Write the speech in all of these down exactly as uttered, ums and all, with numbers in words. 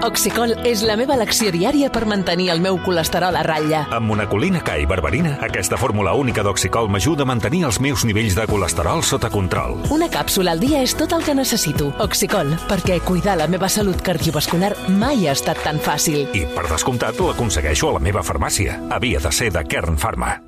Oxicol és la meva elecció diària per mantenir el meu colesterol a ratlla. Amb monacolina K i berberina, aquesta fórmula única d'Oxicol m'ajuda a mantenir els meus nivells de colesterol sota control. Una càpsula al dia és tot el que necessito. Oxicol, perquè cuidar la meva salut cardiovascular mai ha estat tan fàcil. I, per descomptat, l'aconsegueixo a la meva farmàcia. Havia de ser de Kern Pharma.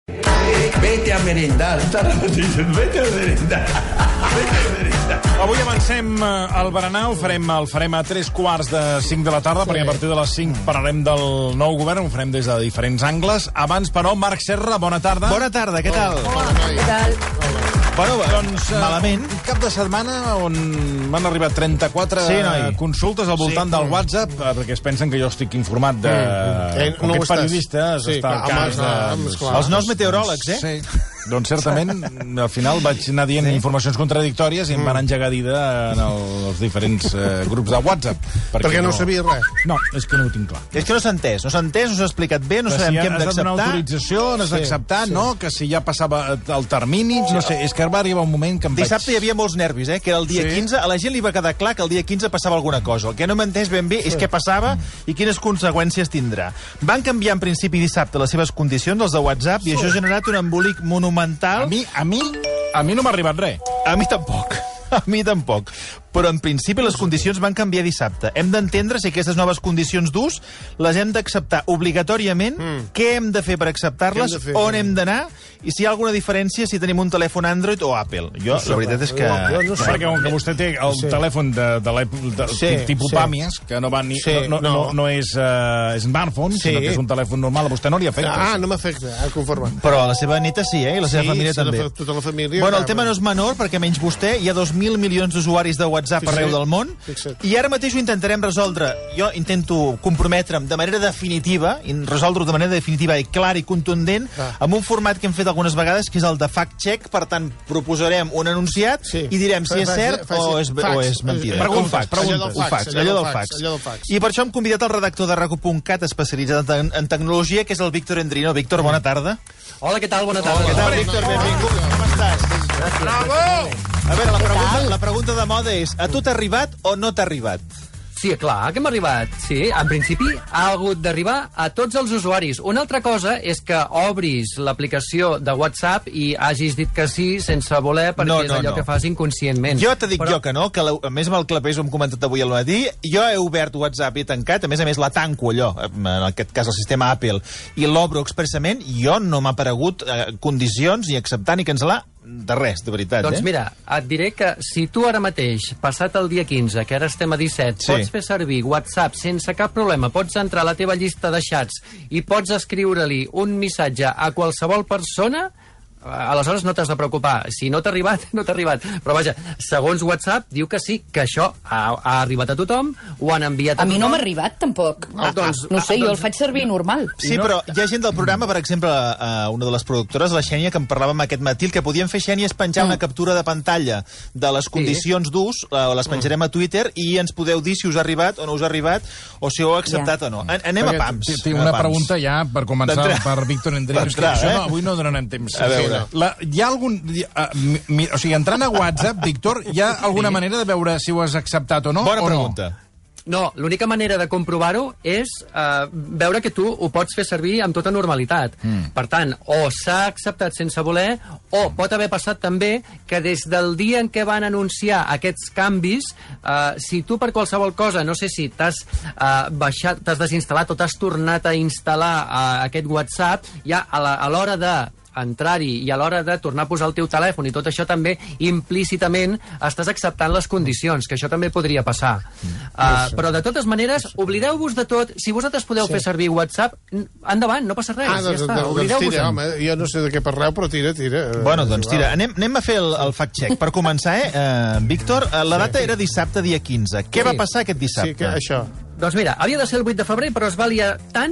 Vete a merendar. Vete a merendar. Vete a merendar. Avui avancem al berenar, ho farem, el farem a tres quarts de cinc de la tarda, sí. Perquè a partir de les cinc parlarem del nou govern, ho farem des de diferents angles. Abans, però, Marc Serra, bona tarda. Bona tarda, què tal? Hola, què tal? Bueno, doncs, malament. Un cap de setmana on m'han arribat trenta-quatre sí, consultes al voltant sí. del WhatsApp, perquè es pensen que jo estic informat de... Mm. Eh, no aquest periodista sí, està al cas de... No, els nous meteoròlegs, eh? Sí. Doncs certament, al final vaig anar dient sí. informacions contradictòries i em van engegar a dir en els diferents eh, grups de WhatsApp. Perquè, perquè no, no sabia res. No, és que no ho tinc clar. És que no s'ha entès, no s'ha entès, no s'ha explicat bé, no sabem si què hem d'acceptar. Has de donar autorització, n'has sí, d'acceptat, sí. no? Que si ja passava el termini, sí. no sé, és que va arribar un moment que em vaig... Dissabte hi havia molts nervis, eh? Que era el dia sí. quinze, a la gent li va quedar clar que el dia quinze passava alguna cosa. El que no m'he entès ben bé és sí. què passava i quines conseqüències tindrà. Van canviar en principi dissabte les seves condicions, els de WhatsApp, i això ha generat un embolic monumental. A mi, a mi, a mi no m'ha arribat res. A mi tampoc. A mi tampoc. Però en principi les condicions van canviar dissabte. Hem d'entendre si aquestes noves condicions d'ús les hem d'acceptar obligatòriament, mm. què hem de fer per acceptar-les, hem fer, on hem d'anar, i si hi ha alguna diferència si tenim un telèfon Android o Apple. Jo, no sé, la veritat és que... No, no sé. Perquè com que vostè té el sí. telèfon de, de l'època sí, tipus sí. Pàmies, que no va ni... Sí, no, no, no. no és uh, smartphone, sí. sinó que és un telèfon normal, a vostè no li afecta. Ah, no m'afecta, ah, conforme. Però a la seva neta sí, eh? I la seva sí, família sí, també. La, tota la família... Bueno, el tema no és menor, perquè menys vostè hi ha dos mil milions d'usuaris de WhatsApp Fixa't. arreu del món. Fixa't. I ara mateix ho intentarem resoldre. Jo intento comprometre'm de manera definitiva, resoldre-ho de manera definitiva i clara i contundent, ah. amb un format que hem fet algunes vegades, que és el de fact-check. Per tant, proposarem un enunciat sí. i direm si és cert faig, o, és, o és mentida. Preguntes, preguntes. Ho faig, allò del fax. I per això hem convidat el redactor de raco punt cat especialitzat en, en tecnologia, que és el Víctor Endrino. Víctor, bona tarda. Hola, què tal? Bona tarda. Hola, què tal, Víctor? Benvingut. Com estàs? Gràcies. Bravo! A veure, la pregunta, la pregunta de moda és: a tu t'ha arribat o no t'ha arribat? Sí, clar, que m'ha arribat. Sí, en principi ha hagut d'arribar a tots els usuaris. Una altra cosa és que obris l'aplicació de WhatsApp i hagis dit que sí sense voler, perquè no, no, és allò no. que fas inconscientment. Jo te dic Però... jo que no, que la, a més amb el clapés ho hem comentat avui al matí, jo he obert WhatsApp i he tancat, a més a més la tanco allò, en aquest cas el sistema Apple, i l'obro expressament, i jo no m'ha aparegut eh, condicions, ni acceptar ni cancel·lar, de res, de veritat. Doncs eh? mira, et diré que si tu ara mateix, passat el dia quinze, que ara estem a disset, sí. pots fer servir WhatsApp sense cap problema, pots entrar a la teva llista de xats i pots escriure-li un missatge a qualsevol persona, aleshores no t'has de preocupar. Si no t'ha arribat, no t'ha arribat. Però vaja, segons WhatsApp, diu que sí, que això ha, ha arribat a tothom, ho han enviat a, a tothom. A mi no m'ha arribat, tampoc. Ah, doncs, no sé, ah, jo doncs... el faig servir normal. Sí, no... però hi ha gent del programa, per exemple, uh, una de les productores, la Xènia, que en parlàvem aquest matí, el que podien fer, Xènia, és penjar mm. una captura de pantalla de les condicions sí. d'ús, uh, les penjarem a Twitter, i ens podeu dir si us ha arribat o no us ha arribat, o si ho heu acceptat yeah. o no. An Anem Perquè a pams. Tinc una pregunta ja, per començar, per Víctor Endrino. Entrar, això eh? no, avui no donarem temps. A veure. La, hi ha algun... Uh, mi, mi, o sigui, entrant a WhatsApp, Víctor, hi ha alguna sí. manera de veure si ho has acceptat o no? Bona o pregunta. No? No, l'única manera de comprovar-ho és uh, veure que tu ho pots fer servir amb tota normalitat. Mm. Per tant, o s'ha acceptat sense voler, o pot haver passat també que des del dia en què van anunciar aquests canvis, uh, si tu per qualsevol cosa, no sé si t'has uh, baixat, t'has desinstal·lat o t'has tornat a instal·lar uh, aquest WhatsApp, ja a l'hora de entrar-hi i a l'hora de tornar a posar el teu telèfon i tot això també implícitament estàs acceptant les condicions, que això també podria passar. Uh, però de totes maneres, oblideu-vos de tot. Si vosaltres podeu sí. fer servir WhatsApp, endavant, no passa res. Ah, doncs, ja doncs, doncs tira, home, jo no sé de què parleu, però tira, tira. Bueno, doncs tira. Anem, anem a fer el, el fact-check. Per començar, eh, uh, Víctor, la data era dissabte, dia quinze. Què sí. va passar aquest dissabte? Sí, que això. Doncs mira, havia de ser el vuit de febrer, però es va liar tant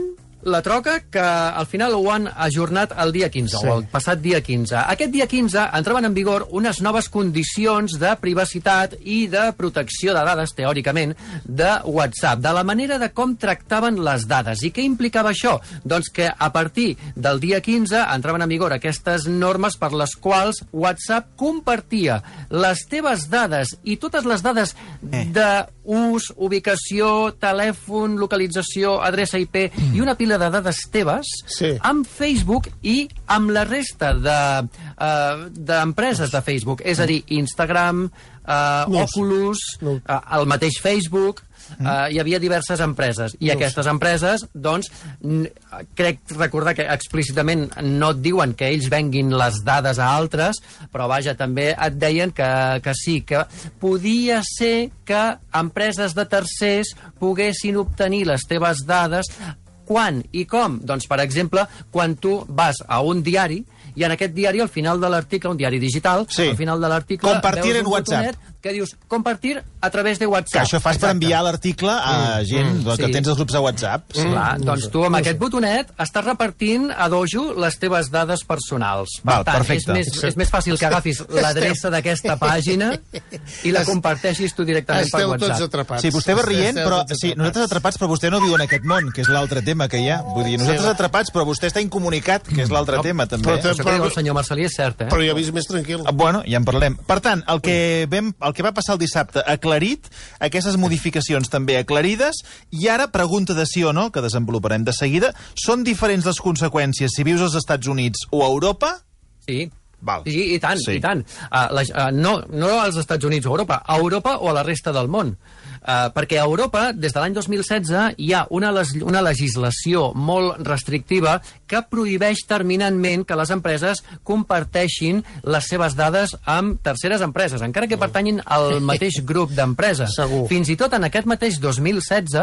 la troca que al final ho han ajornat el dia quinze, sí. o el passat dia quinze. Aquest dia quinze entraven en vigor unes noves condicions de privacitat i de protecció de dades, teòricament, de WhatsApp, de la manera de com tractaven les dades. I què implicava això? Doncs que a partir del dia quinze entraven en vigor aquestes normes per les quals WhatsApp compartia les teves dades i totes les dades d'ús, ubicació, telèfon, localització, adreça I P i una pila de dades teves Sí. amb Facebook i amb la resta de, uh, d'empreses de Facebook. És a dir, Instagram, uh, No ho sé. Oculus, No. uh, el mateix Facebook. Uh, hi havia diverses empreses i No aquestes empreses, doncs, n- crec recordar que explícitament no et diuen que ells venguin les dades a altres, però vaja, també et deien que, que sí, que podia ser que empreses de tercers poguessin obtenir les teves dades. Quan i com? Doncs, per exemple, quan tu vas a un diari i en aquest diari, al final de l'article, un diari digital, Sí. al final de l'article... Compartir veus en un WhatsApp. botonet que dius, compartir a través de Que WhatsApp. això fas per enviar l'article a gent mm, que sí. tens els grups de WhatsApp. Sí. Clar, doncs tu amb aquest botonet estàs repartint a dojo les teves dades personals. Val, per tant, perfecte. és més, és més fàcil que agafis l'adreça d'aquesta pàgina i la comparteixis tu directament per Esteu tots WhatsApp. atrapats. Sí, vostè va rient, Esteu però tots sí, nosaltres atrapats, però vostè no viu en aquest món, que és l'altre tema que hi ha. Vull dir, nosaltres Sí. atrapats, però vostè està incomunicat, que és l'altre tema, també. Però té- Això que diu el senyor Marcelí és cert, eh? Però ja vist més tranquil. Ah, Bueno, ja en parlem. Per tant, el que, vam, el que va passar el dissabte aclarit, aquestes modificacions també aclarides, i ara, pregunta de sí o no, que desenvoluparem de seguida, són diferents les conseqüències si vius als Estats Units o a Europa? Sí. Val. Sí, i tant, Sí. i tant. Uh, la, uh, no, no als Estats Units o a Europa, a Europa o a la resta del món. Uh, perquè a Europa, des de l'any dos mil setze, hi ha una, les, una legislació molt restrictiva que prohibeix terminantment que les empreses comparteixin les seves dades amb terceres empreses, encara que pertanyin al mateix grup d'empreses. Segur. Fins i tot en aquest mateix dos mil setze,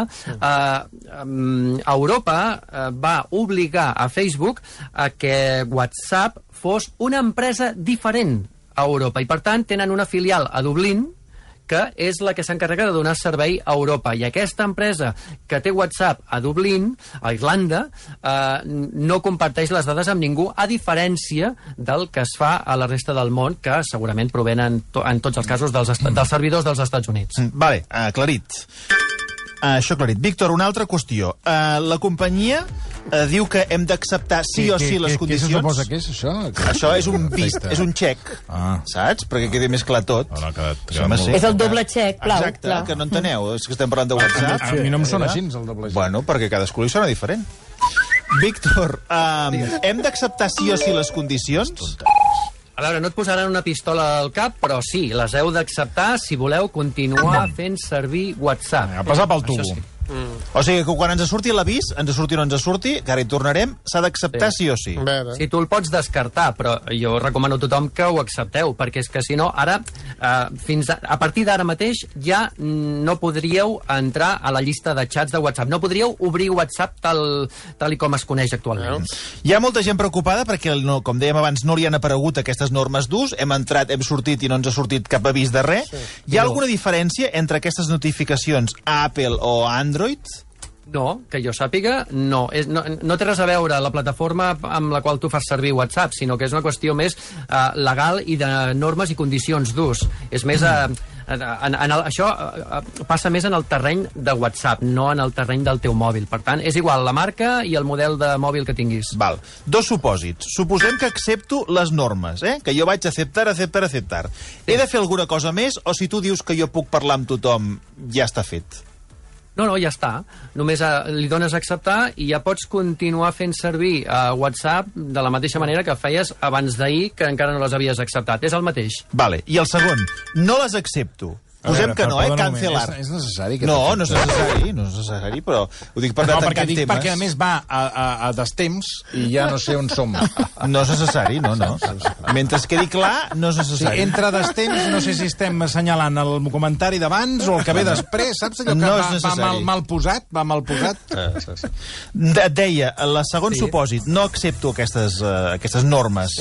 uh, um, Europa uh, va obligar a Facebook a que WhatsApp fos una empresa diferent a Europa i, per tant, tenen una filial a Dublín que és la que s'encarrega de donar servei a Europa. I aquesta empresa que té WhatsApp a Dublín, a Irlanda, eh, no comparteix les dades amb ningú, a diferència del que es fa a la resta del món, que segurament provenen to en tots els casos dels, dels servidors dels Estats Units. Mm, Vale, aclarit. Uh, això aclarit. Víctor, una altra qüestió. Uh, la companyia uh, diu que hem d'acceptar sí o sí les Què se condicions. suposa que és, això? Això és un vist, Perfecte. és un xec, Ah. saps? Perquè quedi més clar tot. No, no, ha quedat- ha quedat Home, molt sí. bé. És el doble xec, blau. Exacte, clar. que no enteneu. És que estem parlant de A, WhatsApp. a mi no em sona així, el doble xec. Bueno, perquè cadascú li sona diferent. Víctor, um, hem d'acceptar sí o sí les condicions? A veure, no et posaran una pistola al cap, però sí, les heu d'acceptar si voleu continuar fent servir WhatsApp. A passar pel Això tubo. sí. O sigui, que quan ens surti l'avís, ens surti o no ens surti, que ara hi tornarem, s'ha d'acceptar sí. sí o sí. A veure. Sí, tu el pots descartar, però jo recomano a tothom que ho accepteu, perquè és que si no, ara, eh, fins a, a partir d'ara mateix, ja no podríeu entrar a la llista de xats de WhatsApp. No podríeu obrir WhatsApp tal, tal i com es coneix actualment. Hi ha molta gent preocupada perquè, no, com dèiem abans, no li han aparegut aquestes normes d'ús, hem entrat, hem sortit i no ens ha sortit cap avís de res. Sí. Hi ha No. alguna diferència entre aquestes notificacions a Apple o a Android? No, que jo sàpiga, no. És, no. No té res a veure la plataforma amb la qual tu fas servir WhatsApp, sinó que és una qüestió més uh, legal i de normes i condicions d'ús. És més... Uh, en, en el, això uh, passa més en el terreny de WhatsApp, no en el terreny del teu mòbil. Per tant, és igual la marca i el model de mòbil que tinguis. Val. Dos supòsits. Suposem que accepto les normes, eh? Que jo vaig acceptar, acceptar, acceptar. He de fer alguna cosa més o si tu dius que jo puc parlar amb tothom, ja està fet? No, no, ja està. Només uh, li dones a acceptar i ja pots continuar fent servir uh, WhatsApp de la mateixa manera que feies abans d'ahir, que encara no les havies acceptat. És el mateix. Vale. I el segon, no les accepto. Posem que no, eh? Cancelar. És, és necessari que No, no és t'acceptes? necessari, no és necessari, però ho dic per No, anar perquè, tancant dic, temes. perquè a més va a, a, a destemps i ja no sé on som. No és necessari, no, no. Mentre es quedi clar, no és Sí, necessari. entre destemps, no sé si estem assenyalant el comentari d'abans o el que ve després, saps allò que No és va, va necessari. mal, mal posat? Va mal posat? De- Et deia, el segon Sí. supòsit, no accepto aquestes, uh, aquestes normes. Sí.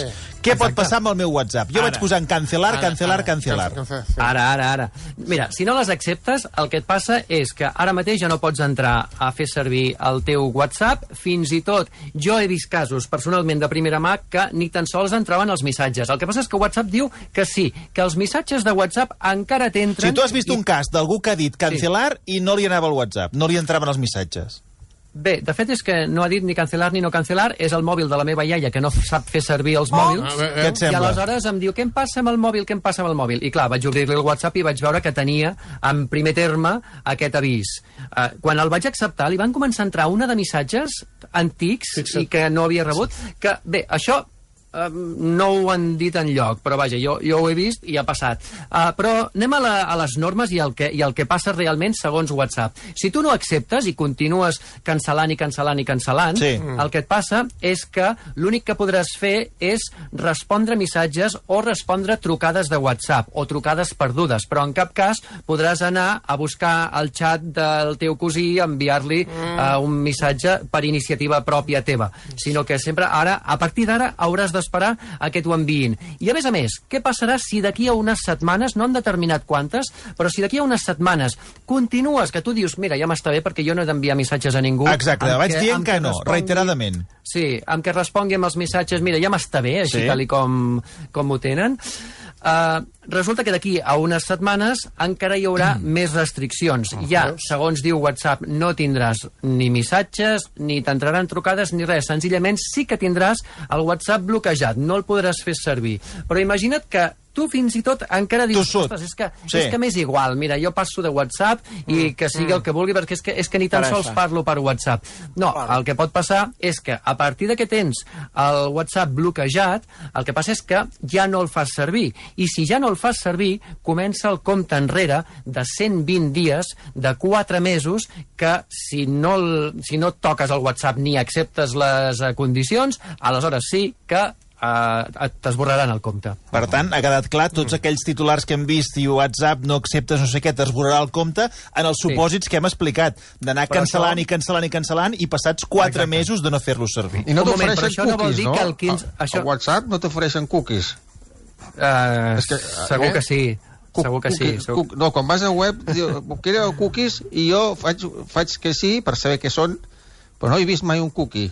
Què pot passar amb el meu WhatsApp? Jo Ara. vaig posar en cancelar, cancelar, cancelar. Ara, ara, ara. Mira, si no les acceptes, el que et passa és que ara mateix ja no pots entrar a fer servir el teu WhatsApp. Fins i tot jo he vist casos, personalment, de primera mà, que ni tan sols entraven els missatges. El que passa és que WhatsApp diu que sí, que els missatges de WhatsApp encara t'entren... Si tu has vist i... un cas d'algú que ha dit cancelar sí. i no li anava al WhatsApp, no li entraven els missatges. Bé, de fet és que no ha dit ni cancelar ni no cancelar, és el mòbil de la meva iaia que no sap fer servir els mòbils. Oh, Què et I sembla? aleshores em diu, què em passa amb el mòbil, què em passa amb el mòbil? I clar, vaig obrir-li el WhatsApp i vaig veure que tenia en primer terme aquest avís. Uh, quan el vaig acceptar, li van començar a entrar una de missatges antics Fixa't. i que no havia rebut, que bé, això... Uh, no ho han dit enlloc, però vaja, jo, jo ho he vist i ha passat. Uh, però anem a, la, a les normes i el, que, i el que passa realment segons WhatsApp. Si tu no acceptes i continues cancel·lant i cancel·lant i cancel·lant, Sí. el que et passa és que l'únic que podràs fer és respondre missatges o respondre trucades de WhatsApp o trucades perdudes, però en cap cas podràs anar a buscar el xat del teu cosí i enviar-li uh, un missatge per iniciativa pròpia teva, sinó que sempre ara, a partir d'ara, hauràs de esperar a que t'ho enviïn. I a més a més, què passarà si d'aquí a unes setmanes, no han determinat quantes, però si d'aquí a unes setmanes continues, que tu dius, mira, ja m'està bé perquè jo no he d'enviar missatges a ningú... Exacte, amb vaig que- dient amb que no, respongui- reiteradament. Sí, amb que respongui amb els missatges, mira, ja m'està bé, així Sí. tal i com, com ho tenen. Uh, resulta que d'aquí a unes setmanes encara hi haurà mm. més restriccions. Ja, segons diu WhatsApp, no tindràs ni missatges, ni t'entraran trucades, ni res. Senzillament sí que tindràs el WhatsApp bloquejat, no el podràs fer servir. Però imagina't que tu fins i tot encara dius, Tossut. ostres, és que, Sí. és que m'és igual, mira, jo passo de WhatsApp i que sigui el que vulgui, perquè és que, és que ni tan Per sols això. parlo per WhatsApp. No, el que pot passar és que a partir de que tens el WhatsApp bloquejat, el que passa és que ja no el fas servir. I si ja no el fas servir, comença el compte enrere de cent vint dies, de quatre mesos, que si no, el, si no toques el WhatsApp ni acceptes les eh, condicions, aleshores sí que uh, t'esborraran el compte. Per tant, ha quedat clar, tots aquells titulars que hem vist i WhatsApp no acceptes no sé què, t'esborrarà el compte en els supòsits que hem explicat, d'anar Però cancel·lant això- i cancel·lant i cancel·lant i passats quatre Exacte. mesos de no fer-los servir. I no Un moment, però t'ofereixen això no vol cookies, dir no? que el quinze A, això- a WhatsApp no t'ofereixen cookies. Uh, És que, segur eh? que sí. Cuc- Segur que sí. cookies, Segur... cuc- no, quan vas a web, diu, quiero cookies, i jo faig, faig que sí, per saber què són, però no he vist mai un cookie.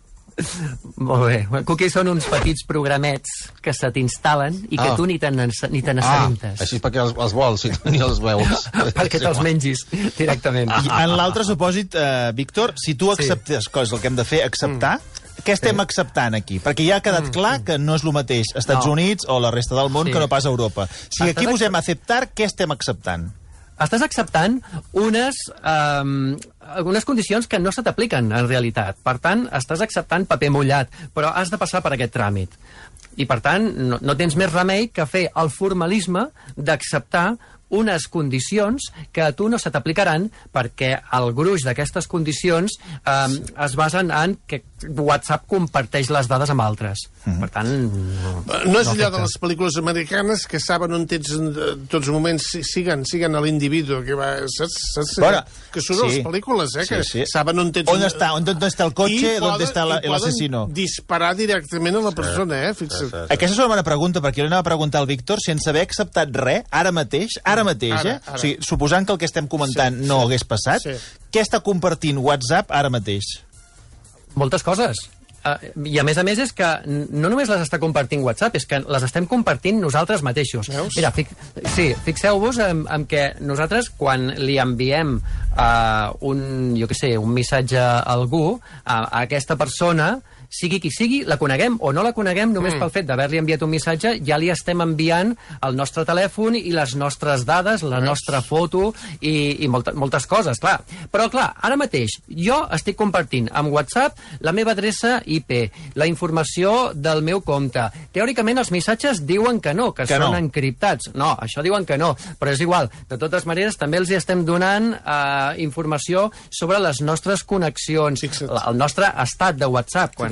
Molt bé. Cookies són uns petits programets que se t'instal·len i que Ah. tu ni te n'as- ni te Ah, n'assabentes. així és perquè els, els vols, si ni els veus. Perquè te'ls mengis directament. I en l'altre supòsit, eh, Víctor, si tu acceptes coses, el que hem de fer, acceptar, mm. què estem sí. acceptant aquí? Perquè ja ha quedat mm. clar que no és el mateix als Estats No. Units o la resta del món Sí. que no pas a Europa. Si Estàs aquí ac- posem acceptar, què estem acceptant? Estàs acceptant unes, um, unes condicions que no se t'apliquen en realitat. Per tant, estàs acceptant paper mullat, però has de passar per aquest tràmit. I, per tant, no, no tens més remei que fer el formalisme d'acceptar unes condicions que a tu no se t'aplicaran perquè el gruix d'aquestes condicions eh, es basen en que WhatsApp comparteix les dades amb altres. Mm-hmm. Per tant... No, No és no allò afecta. de les pel·lícules americanes que saben on tens en tots els moments, si- siguen, siguen a l'individu que va, saps? saps? Bueno, que són sí. les pel·lícules, eh? Sí, que sí. saben on tens... On està, on, on està el cotxe, I on poden- està la- i poden l'assassino. disparar directament a la persona, eh? Fixa't. Aquesta és una bona pregunta, perquè jo li anava a preguntar al Víctor sense haver acceptat res, ara mateix, ara mateix, Ara, eh? ara. O sigui, suposant que el que estem comentant Sí, no sí, hagués passat, sí. què està compartint WhatsApp ara mateix? Moltes coses. Uh, I a més a més és que n- no només les està compartint WhatsApp, és que les estem compartint nosaltres mateixos. Veus? Mira, fic sí, fixeu-vos en, en que nosaltres quan li enviem uh, un, jo què sé, un missatge a algú, a, a aquesta persona, sigui qui sigui, la coneguem o no la coneguem, només mm. pel fet d'haver-li enviat un missatge, ja li estem enviant el nostre telèfon i les nostres dades, la nostra foto i, i molta, moltes coses, clar. Però, clar, ara mateix, jo estic compartint amb WhatsApp la meva adreça I P, la informació del meu compte. Teòricament, els missatges diuen que no, que, Que són no. encriptats. No, això diuen que no, però és igual. De totes maneres, també els hi estem donant eh, informació sobre les nostres connexions, Fixa't. el nostre estat de WhatsApp, quan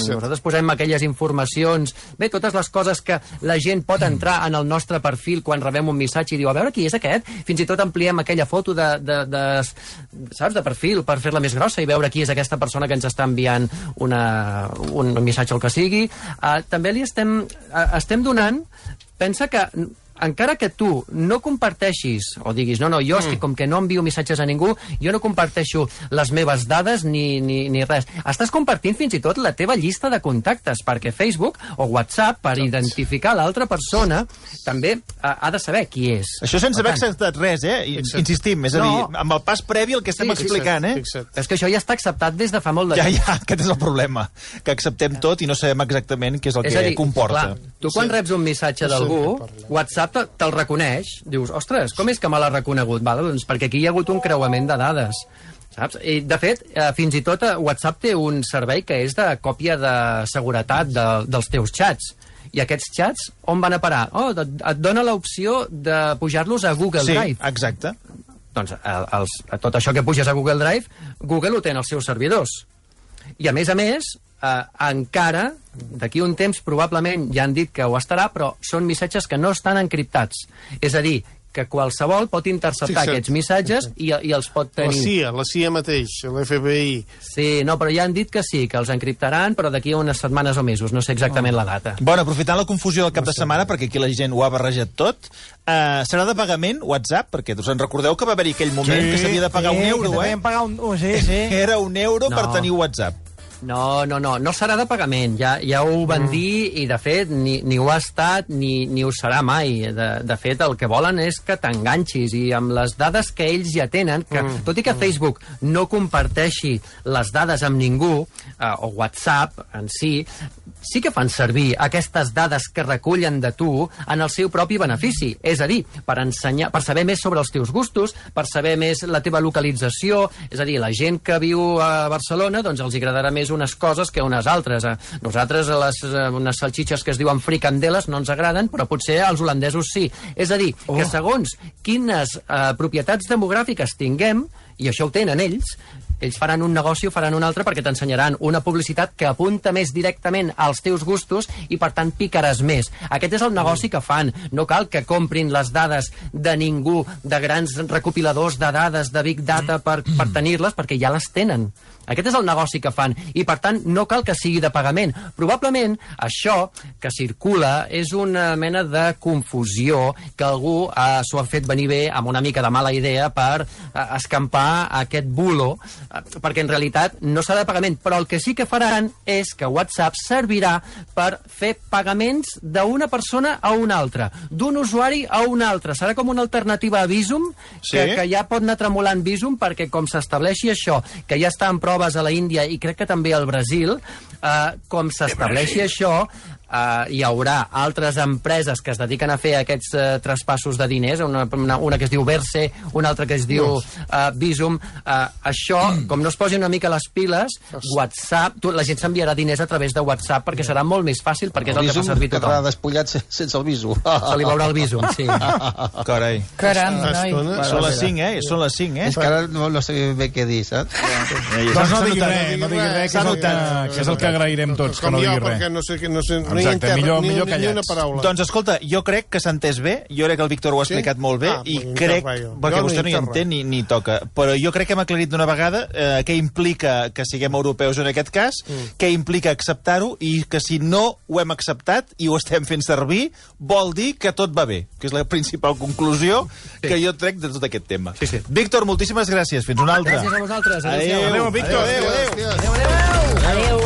Exacte. Nosaltres posem aquelles informacions, bé, totes les coses que la gent pot entrar en el nostre perfil quan rebem un missatge i diu, a veure qui és aquest? Fins i tot ampliem aquella foto de, de, de, saps, de perfil per fer-la més grossa i veure qui és aquesta persona que ens està enviant una, un missatge o el que sigui. Uh, també li estem, uh, estem donant, pensa que encara que tu no comparteixis, o diguis, no, no, jo, mm. és que com que no envio missatges a ningú, jo no comparteixo les meves dades ni, ni, ni res. Estàs compartint fins i tot la teva llista de contactes, perquè Facebook o WhatsApp, per identificar l'altra persona, també ha, ha de saber qui és. Això sense haver acceptat res, eh? Exacte. Insistim, és a dir, no. amb el pas previ el que estem sí, explicant, eh? És que això ja està acceptat des de fa molt de ja, temps. Ja, aquest és el problema, que acceptem tot i no sabem exactament què és el és que dir, comporta. Clar, tu quan sí. reps un missatge d'algú, WhatsApp te'l reconeix, dius, ostres, com és que me l'ha reconegut? Val, doncs perquè aquí hi ha hagut un creuament de dades. Saps? I, de fet, fins i tot WhatsApp té un servei que és de còpia de seguretat de, dels teus xats. I aquests xats, on van a parar? Oh, et, et dona l'opció de pujar-los a Google sí, Drive. Sí, exacte. Doncs els, tot això que puges a Google Drive, Google ho té en els seus servidors. I a més a més, eh, encara, d'aquí un temps, probablement ja han dit que ho estarà, però són missatges que no estan encriptats. És a dir, que qualsevol pot interceptar sí, aquests missatges i, i els pot tenir... La C I A, la C I A mateix, l'F B I... Sí, no, però ja han dit que sí, que els encriptaran, però d'aquí unes setmanes o mesos, no sé exactament oh. la data. Bueno, aprofitant la confusió del cap de setmana, perquè aquí la gent ho ha barrejat tot, uh, serà de pagament WhatsApp? Perquè us en recordeu que va haver-hi aquell moment sí, que s'havia de pagar sí, un euro, eh? Pagar un... Oh, sí, sí. Era un euro no. per tenir WhatsApp. No, no, no, no serà de pagament, ja, ja ho van mm. dir i de fet ni, ni ho ha estat ni, ni ho serà mai. De, de fet el que volen és que t'enganxis i amb les dades que ells ja tenen, que mm. tot i que Facebook no comparteixi les dades amb ningú, eh, o WhatsApp en si, sí que fan servir aquestes dades que recullen de tu en el seu propi benefici. És a dir, per ensenyar, per saber més sobre els teus gustos, per saber més la teva localització, és a dir, la gent que viu a Barcelona, doncs els agradarà més unes coses que unes altres. Nosaltres, les, unes salxitxes que es diuen fricandeles no ens agraden, però potser als holandesos sí. És a dir, oh. que segons quines eh, propietats demogràfiques tinguem, i això ho tenen ells, ells faran un negoci o faran un altre perquè t'ensenyaran una publicitat que apunta més directament als teus gustos i, per tant, picaràs més. Aquest és el negoci que fan. No cal que comprin les dades de ningú, de grans recopiladors de dades, de Big Data, per, per tenir-les, perquè ja les tenen. Aquest és el negoci que fan i, per tant, no cal que sigui de pagament. Probablement això que circula és una mena de confusió que algú eh, s'ho ha fet venir bé amb una mica de mala idea per eh, escampar aquest bulo, eh, perquè en realitat no serà de pagament, però el que sí que faran és que WhatsApp servirà per fer pagaments d'una persona a una altra, d'un usuari a un altre. Serà com una alternativa a Bizum, sí? que, que ja pot anar tremolant Bizum, perquè com s'estableixi això, que ja està en prova a la Índia i crec que també al Brasil, eh, com s'estableixi això, eh, hi haurà altres empreses que es dediquen a fer aquests eh, traspassos de diners, una, una, una que es diu Verse, una altra que es diu eh, Bizum. Eh, això, com no es posi una mica les piles, WhatsApp, tu, la gent s'enviarà diners a través de WhatsApp perquè serà molt més fàcil, perquè és el, el que fa servir tothom. Quedarà despullat sense el Bizum. Se li veurà el Bizum, sí. Carai. Caram, noi. Són les cinc, eh? Són les cinc, eh? És que ara no, no sé bé què dir, saps? Doncs no digui res, no digui res, que és el que, que, és el que agrairem tots, que no digui res. No sé, no sé, no Exacte, millor, ni, millor ni, ni una paraula. Doncs escolta, jo crec que s'ha entès bé, jo crec que el Víctor ho ha explicat sí? molt bé, ah, i crec, perquè vostè no hi entén ni, ni toca, però jo crec que hem aclarit d'una vegada eh, què implica que siguem europeus en aquest cas, mm. què implica acceptar-ho, i que si no ho hem acceptat i ho estem fent servir, vol dir que tot va bé, que és la principal conclusió sí. que jo trec de tot aquest tema. Sí, sí. Víctor, moltíssimes gràcies, fins una altra. Gràcies a vosaltres. Adéu, adéu, adéu Víctor. Adéu, adéu. Adéu, adéu. Adéu.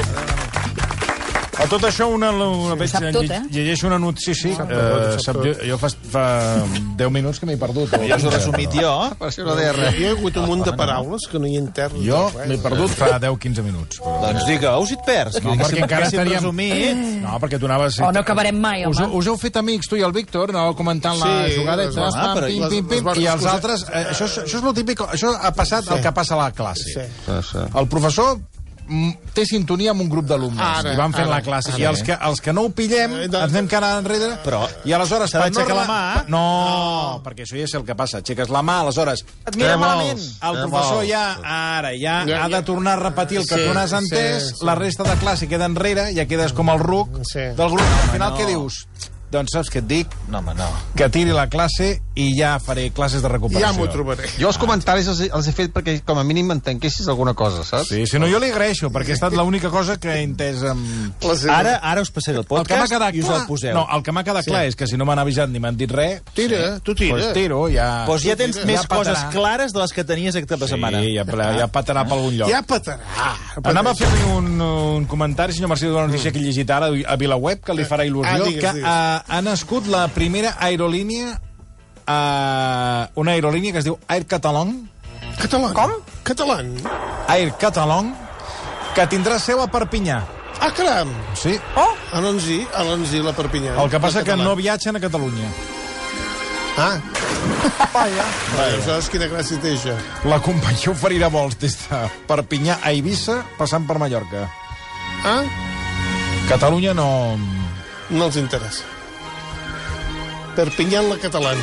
A tot això, una, una veig, sap tot, eh? llegeixo una notícia, sí, sí. Sap tot, uh, sap tot. jo, jo fa, fa deu minuts que m'he perdut. Ja us ho he resumit jo. Per això no deia res. Jo he hagut un munt de paraules que no hi entern. Jo m'he perdut fa deu quinze minuts. Però... Doncs digue-ho, si et perds. No, perquè encara estaríem... Resumit. No, perquè tu anaves... Oh, no acabarem mai, home. Us, us heu fet amics, tu i el Víctor, anàveu comentant sí, la jugadeta, les, pam, ah, pim, pim, pim, les, les i els altres... Eh, això, és, això és el típic... Això ha passat sí. el que passa a la classe. Sí. El professor mm, té sintonia amb un grup d'alumnes. Ara, I van fent ara, la classe. ara. I els que, els que no ho pillem, Eh, ens doncs- anem quedant enrere. Però I aleshores... s'ha per no d'aixecar la arreglar- mà, eh? No, perquè això ja sé el que passa. Aixeques la mà, aleshores... Et mira Què malament. vols? El Què professor vols? ja, ara, ja, Ja, ha de ja. tornar a repetir el que Sí, tu n'has sí, entès, sí. la resta de classe queda enrere, ja quedes com el ruc Sí. del grup. Al final, no. què dius? Doncs saps què et dic? No, home, no. Que tiri la classe i ja faré classes de recuperació. Ja m'ho trobaré. Jo els comentaris els, he- els he fet perquè com a mínim m'entenguessis alguna cosa, saps? Sí, si no, jo li agraeixo, perquè ha estat l'única cosa que he entès amb... La seva- Ara, ara us passaré el El que m'ha podcast quedat i us clar... el poseu. No, el que m'ha quedat clar és que si no m'han avisat ni m'han dit res... Tira, tu tira. Pues tiro, ja... Doncs ja tens Ja més patarà. coses clares de les que tenies aquest cap de setmana. Sí, ja, ja patarà per algun lloc. Ja patarà. Anava a fer-li un, un comentari, senyor Marcí, d'una notícia que he llegit ara a VilaWeb, que li farà il·lusió, Ah, digues, que digues. ha, ha nascut la primera aerolínia, uh, una aerolínia que es diu Air Catalan, Català. Com? Català. Air Catalan, que tindrà seu a Perpinyà. Ah, caram. Sí. A l'Onzi, a l'Onzi, la Perpinyà. El que passa La que Català. no viatgen a Catalunya. Ah. Vaja. Vaja. Aleshores, quina gràcia té això? La companyia oferirà vols des de Perpinyà a Eivissa, passant per Mallorca. Ah? Catalunya no... No els interessa. Perpinyà en la catalana.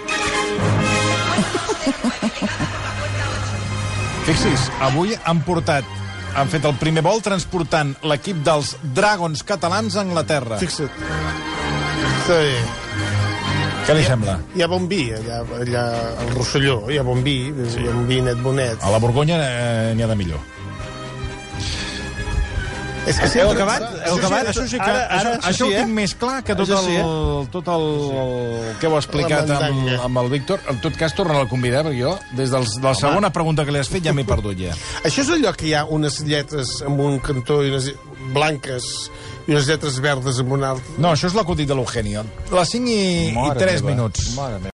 Fixis, avui han portat, han fet el primer vol transportant l'equip dels Dragons catalans a Anglaterra. Fixa't. Està bé. Què li sembla? Hi ha bon vi, allà, allà al Rosselló. Hi ha bon vi, hi ha un vi net bonet. A la Borgonya eh, n'hi ha de millor. És que Heu sempre- acabat? Heu acabat? Això sí que, Ara- ara, això, això això sí, ho eh? tinc més clar que tot Això el, sí, eh? tot el, el que heu explicat La amb, mandanga. amb el Víctor. En tot cas, torna a convidar, perquè jo, des dels, de la segona pregunta que li has fet, ja m'he perdut, ja. Això és allò que hi ha unes lletres amb un cantó i unes blanques i unes lletres verdes amb un altre. No, això és l'acudit de l'Eugenio. Les cinc i, i Mare tres meva. minuts. Mare meva.